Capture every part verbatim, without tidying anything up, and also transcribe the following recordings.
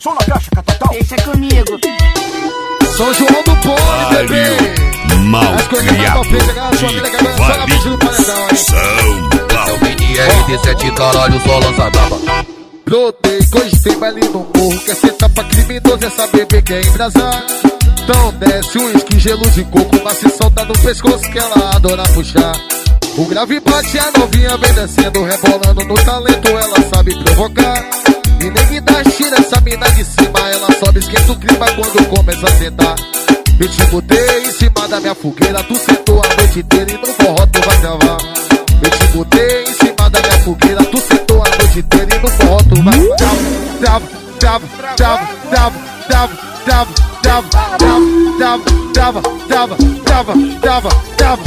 som na caixa, catatal. Deixa comigo. São João do Pole, bebê. Malcriado de São Paulo. Mini R D sete, caralho, só lança braba. Brotei, hoje tem baile no morro. Quer sentar pra criminoso, essa bebê quer embrasar. Então desce um uísque, gelo de coco, mas se solta no pescoço que ela adora puxar. O grave bate, a novinha vem descendo, rebolando no talento, ela sabe provocar. E nem me dá tira essa mina de cima, ela sobe, esquenta o clima quando começa a sentar. Eu te botei em cima da minha fogueira, tu sentou a noite inteira e no forró tu vai travar. Eu te botei em cima da minha fogueira, tu sentou a noite inteira e no forró tu vai travar. Trava, trava, trava, trava, trava, trava, trava, trava, trava, trava, trava, trava,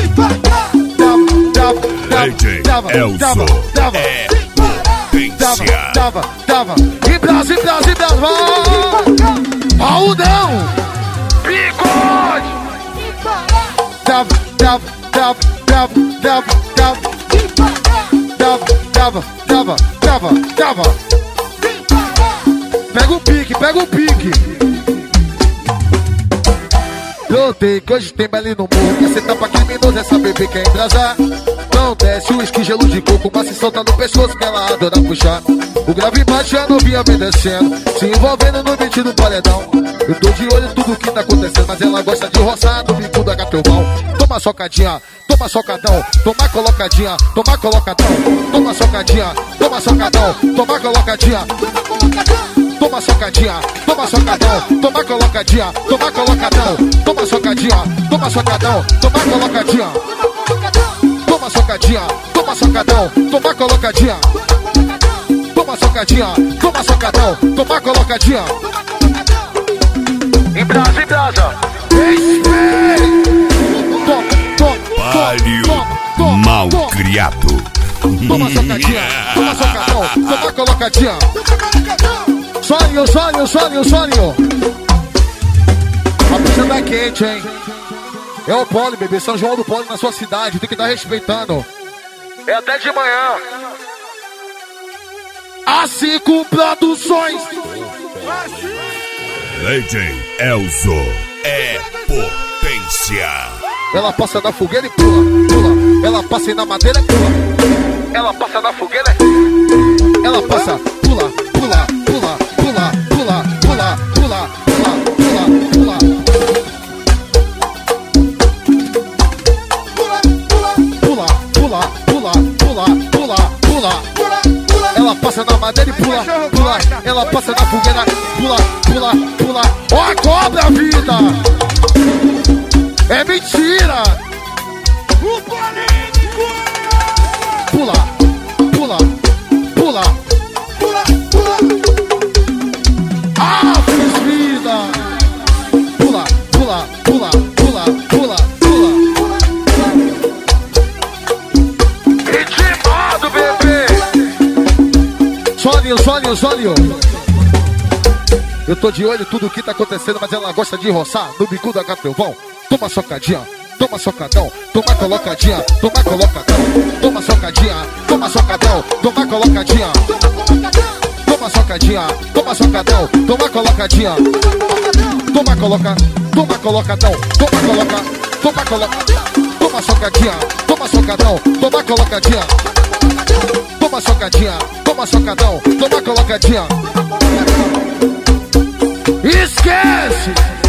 trava, Elzo é potência. trava, trava, e brasa, e brasa, e brasa, Raudão, bigode, trava, trava, trava, trava, trava, trava, trava, trava, trava, trava. Pega o pique, pega o pique. Brotei, que hoje tem baile no morro. Quer sentar pra criminoso, essa bebê quer embrasar. Não desce o uísque, gelo de coco, mas se solta no pescoço que ela adora puxar. O grave bate, a novinha vem descendo, se envolvendo no beat do paredão. Eu tô de olho em tudo que tá acontecendo, mas ela gosta de roçar no bico da Gatrovão. Toma socadinha, toma socadão, toma colocadinha, toma colocadão. Toma socadinha, toma socadão, toma colocadinha. Toma socadinha, toma socadão, toma colocadinha, toma colocadão. Toma socadinha, toma socadão, toma colocadinha. Toma socadinha, toma socadão, toma colocadinha. Toma socadinha, toma socadão, toma colocadinha. Em brasa, em brasa. Palio malcriado. Toma socadinha, toma socadão, toma colocadinha. Sonho, sonho, sonho, sonho. A pista tá quente, hein? É o Pole, bebê, São João do Pole na sua cidade, tem que estar respeitando. É até de manhã. A cinco Produções. Legend Elzo é potência. Ela passa na fogueira e pula, pula. Ela passa na madeira e pula. Ela passa na fogueira. Ela passa, pula, pula, pula, pula, pula, pula, pula, pula, pula, pula. Pula, pula, pula, pula, pula, pula. Ela passa na madeira e pula, pula. Ela passa na fogueira, pula, pula, pula. Ó a cobra, vida! É mentira! Pula, pula, pula, pula, pula. Ah, fiz vida! Pula, pula, pula, pula, pula, pula. Ritmado, bebê! Solinho, solinho, solinho. Eu tô de olho em tudo que tá acontecendo, mas ela gosta de roçar no bico da Gatrovão. Toma socadinha, toma socadão, toma colocadinha, toma colocadão. Toma socadinha, toma socadão, toma colocadinha. Toma socadinha, toma socadão, toma colocadinha. Toma coloca, toma colocadão, toma coloca, toma coloca. Toma socadinha, toma socadão, toma colocadinha. Toma socadinha, toma socadão, toma colocadinha. Esquece!